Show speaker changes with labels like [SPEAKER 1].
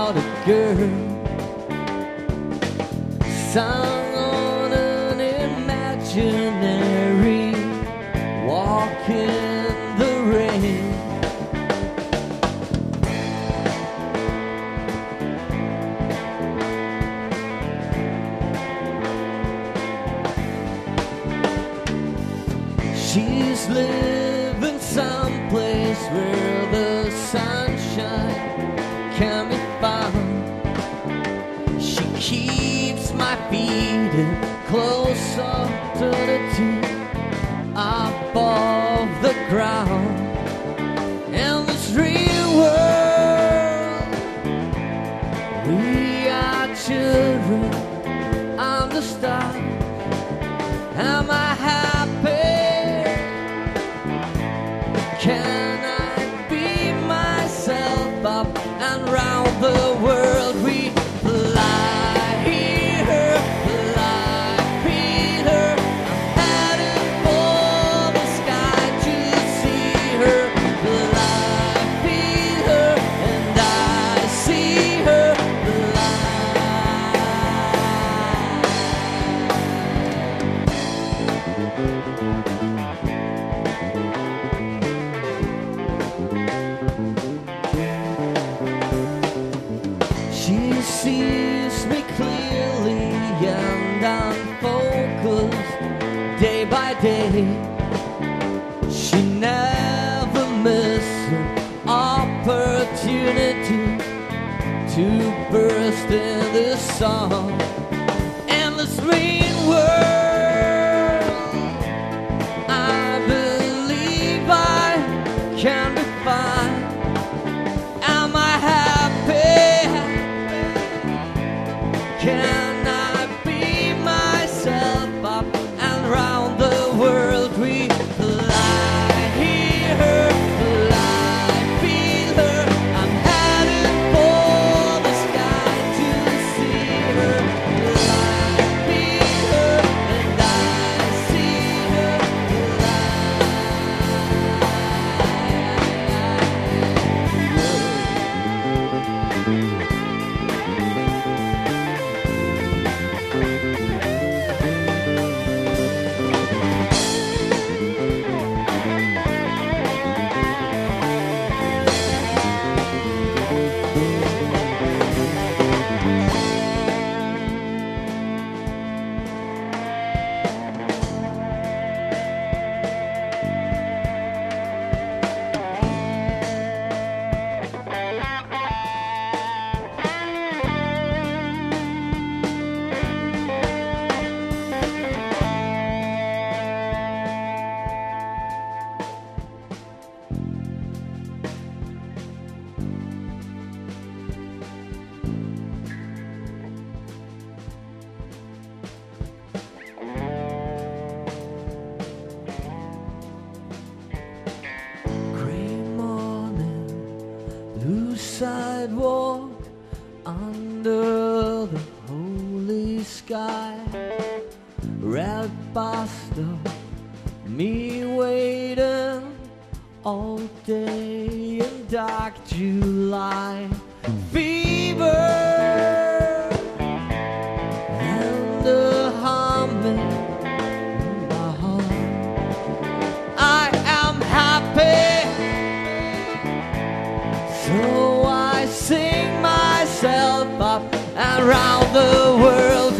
[SPEAKER 1] about a girl sung on an imaginary walk in the rain. She's living someplace where the sunshine can be found. She keeps my feet closer to the tip above the ground. In this real world, we are children of the stars. Am I happy? Can I be myself up and round the world? We fly here, fly Peter. I'm headed for the sky to see her. Fly Peter, and I see her. She sees me clearly and I'm focused day by day. She never misses an opportunity to burst in this song. In this green world, I believe I can be fine. Am I happy? Can I be myself up and round the world? We fly here, fly feel her. I'm headed for the sky to see her. Fly feel her, and I see her. Blue sidewalk under the holy sky. Red bus stop, me waiting all day in dark July. Fever and the humming in my heart. I am happy, so I sing myself up and round the world.